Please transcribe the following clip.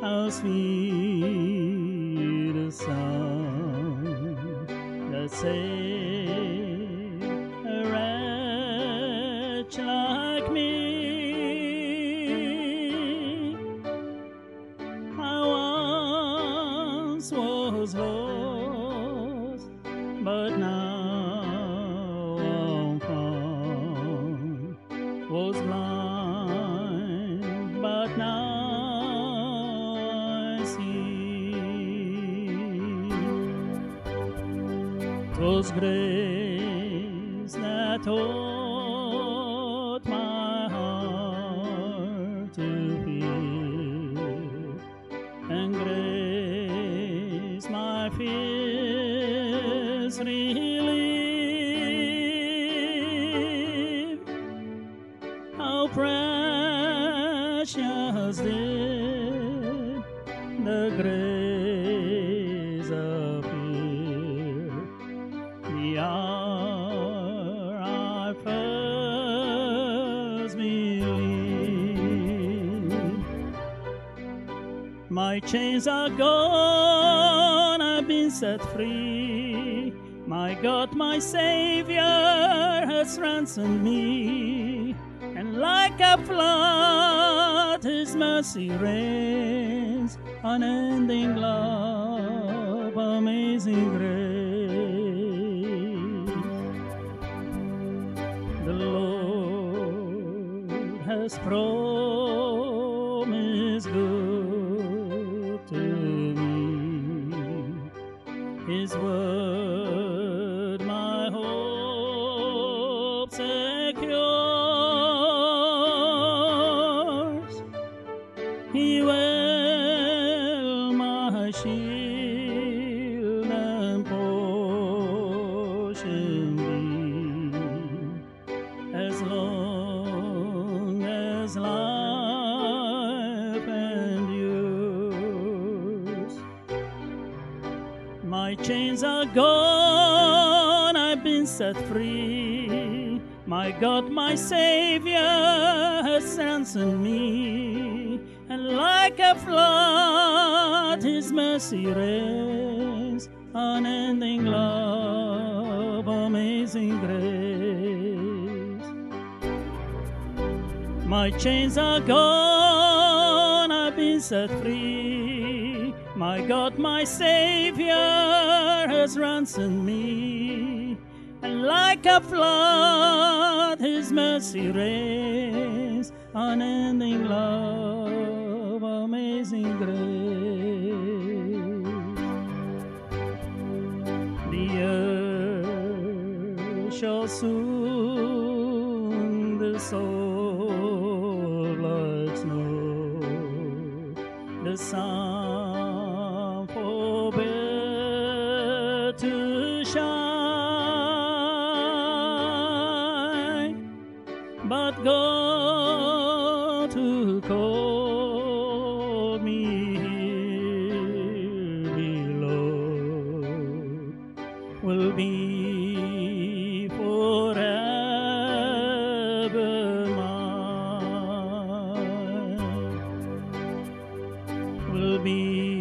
how sweet the sound that saved a wretch like me. I once was lost, but now I'm found. Was blind, but now I see. 'Twas grace that taught my heart to fear, and grace my fears relieved. How precious did the grace appear the hour I first believed. My chains are gone, I've been set free. My God, my Savior has ransomed me. And like a flood, His mercy reigns, unending love, amazing grace. The Lord has promised good to me. His word, my hope secures. He will my shield and portion be, as long as life endures. My chains are gone, I've been set free. My God, my Savior has ransomed me. And like a flood, His mercy reigns, unending love, amazing grace. My chains are gone, I've been set free. My God, my Savior has ransomed me. And like a flood, His mercy reigns, unending love, amazing grace. The earth shall soon dissolve like snow. The sun forbear to shine, but God who called me here below will be forever mine, will be